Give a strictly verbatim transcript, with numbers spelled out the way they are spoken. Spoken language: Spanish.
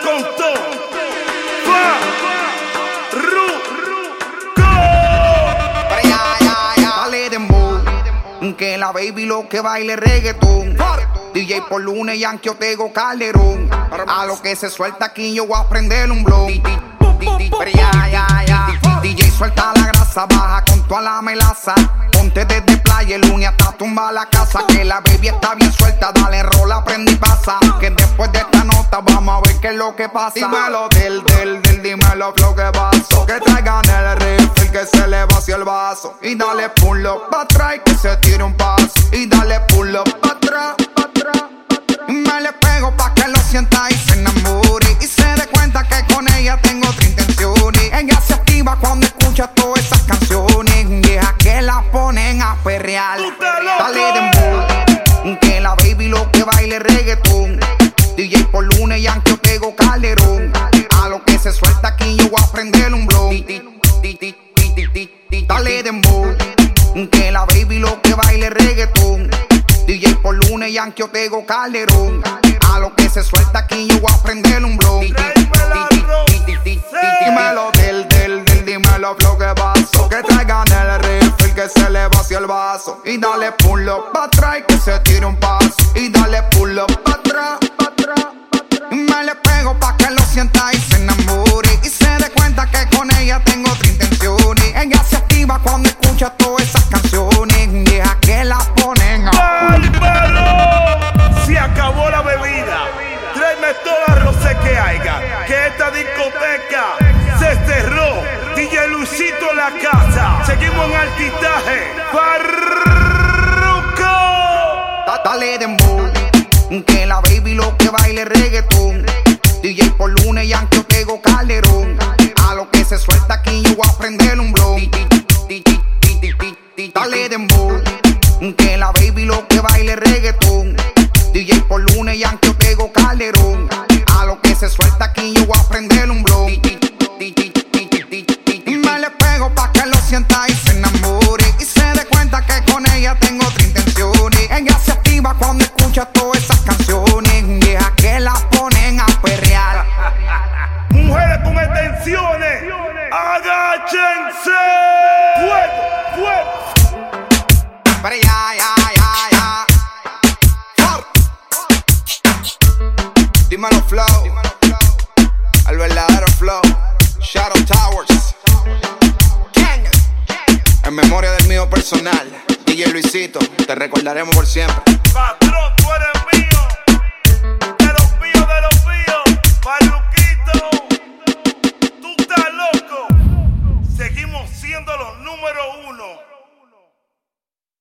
con todo. Va, ru, go. Pero ya, ya, ya. Dale dembow, que la baby lo que baile reggaetón. D J por lunes, Yankee Otego Calderón. A lo que se suelta aquí yo voy a prender un blow. Pero ya, ya, ya. D J suelta la grasa, baja con toda la melaza. Ponte desde playa el lunes hasta tumba la casa. Que la baby está bien suelta, dale rola, prende y pasa. Que después de esta nota vamos a ver qué es lo que pasa. Dímelo del, del, del, dímelo lo que pasó. Que traigan el refill, que se le vació el vaso. Y dale pull up pa' atrás y que se tire un paso. Y dale pull up pa' atrás, pa' atrás. Y me le pego pa' que lo sienta y se enamore. Y se dé cuenta que con ella tengo otra intenciones. Ella se activa cuando escucha todas esas canciones. Vieja que la ponen a perrear. Dale dembow, que la baby lo que baile reggaetón. D J por lunes, Yankee Otego Calderón. A lo que se suelta aquí yo voy a prender un blow. Dale dembow, que la baby lo que baile reggaetón. D J por lunes, Yankee Otego Calderón. A lo que se suelta aquí yo voy a prender un blow. Dímelo del, del, del, dímelo lo que pasó. Que traigan el refill, que se le vació el vaso. Y dale pull up pa' atrás y que se tire un paso. Y dale pull up pa' atrás, pa' atrás, pa' atrás. Y me le pego pa' que lo sienta y se enamore. Y se dé cuenta que con ella tengo otra intenciones. Ella se activa cuando escucha todas esas canciones. Vieja que la ponen a... ¡Bárbaro! Se acabó la bebida. Tráeme toda la rosé que haya. Que esta discoteca se cerró. D J Luisito en la casa. Seguimos en altitaje. Farruko. Dale dembow, que la baby lo que baile reggaetón. D J por lunes, Yankee Otego Calderón. A lo que se suelta aquí yo voy a prender un blow. Dale dembow, que la baby lo que baile reggaetón. D J por lunes, Yankee Otego Calderón. A lo que se suelta aquí yo voy a prender un blow. Y me le pego pa' que lo sienta y se enamore. Y se dé cuenta que con ella tengo otra intenciones. Ella se activa cuando escucha todas esas canciones. Vieja que la ponen a perrear. Mujeres con extensiones, agáchense. Fuego, fuego. Pero ya, ya, ya, ya. For. Dímelo flow, el verdadero flow. Shadow Towers. En memoria del mío personal, D J Luisito, te recordaremos por siempre. Patrón, tú eres mío. De los míos, de los míos. Farruquito, tú estás loco. Seguimos siendo los número uno.